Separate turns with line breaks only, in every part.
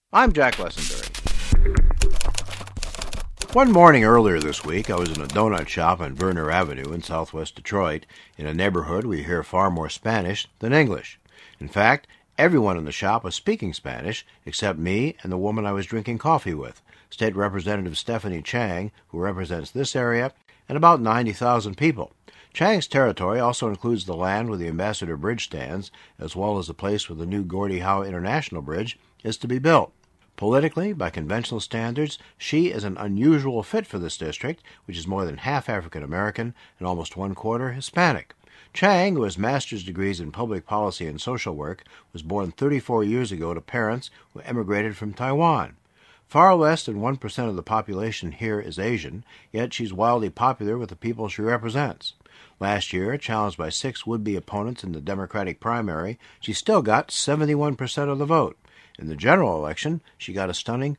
I'm Jack Lessenberry. One morning earlier this week, I was in a donut shop on Verner Avenue in southwest Detroit, in a neighborhood where you hear far more Spanish than English. In fact, everyone in the shop was speaking Spanish, except me and the woman I was drinking coffee with, State Representative Stephanie Chang, who represents this area, and about 90,000 people. Chang's territory also includes the land where the Ambassador Bridge stands, as well as the place where the new Gordie Howe International Bridge is to be built. Politically, by conventional standards, she is an unusual fit for this district, which is more than half African American and almost one-quarter Hispanic. Chang, who has master's degrees in public policy and social work, was born 34 years ago to parents who emigrated from Taiwan. Far less than 1% of the population here is Asian, yet she's wildly popular with the people she represents. Last year, challenged by 6 would-be opponents in the Democratic primary, she still got 71% of the vote. In the general election, she got a stunning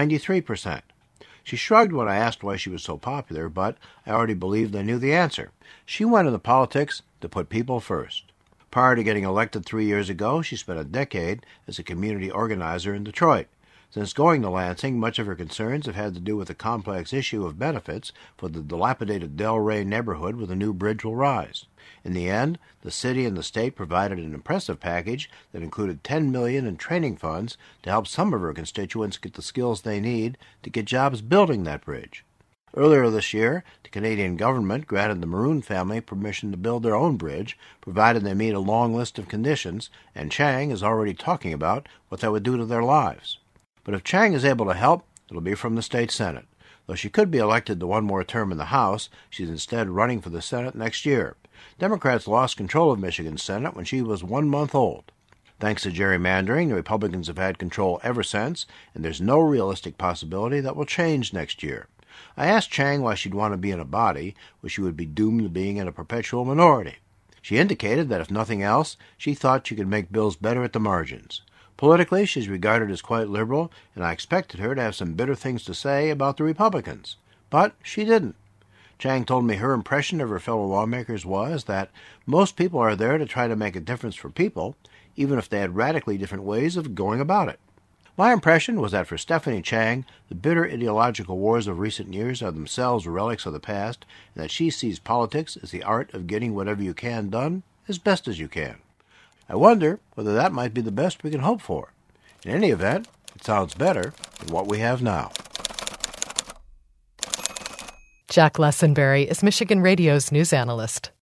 93%. She shrugged when I asked why she was so popular, but I already believed I knew the answer. She went into politics to put people first. Prior to getting elected 3 years ago, she spent a decade as a community organizer in Detroit. Since going to Lansing, much of her concerns have had to do with the complex issue of benefits for the dilapidated Delray neighborhood where the new bridge will rise. In the end, the city and the state provided an impressive package that included $10 million in training funds to help some of her constituents get the skills they need to get jobs building that bridge. Earlier this year, the Canadian government granted the Maroon family permission to build their own bridge, provided they meet a long list of conditions, and Chang is already talking about what that would do to their lives. But if Chang is able to help, it'll be from the state Senate. Though she could be elected to one more term in the House, she's instead running for the Senate next year. Democrats lost control of Michigan's Senate when she was 1 month old. Thanks to gerrymandering, the Republicans have had control ever since, and there's no realistic possibility that will change next year. I asked Chang why she'd want to be in a body where she would be doomed to being in a perpetual minority. She indicated that if nothing else, she thought she could make bills better at the margins. Politically, she's regarded as quite liberal, and I expected her to have some bitter things to say about the Republicans. But she didn't. Chang told me her impression of her fellow lawmakers was that most people are there to try to make a difference for people, even if they had radically different ways of going about it. My impression was that for Stephanie Chang, the bitter ideological wars of recent years are themselves relics of the past, and that she sees politics as the art of getting whatever you can done as best as you can. I wonder whether that might be the best we can hope for. In any event, it sounds better than what we have now.
Jack Lessenberry is Michigan Radio's news analyst.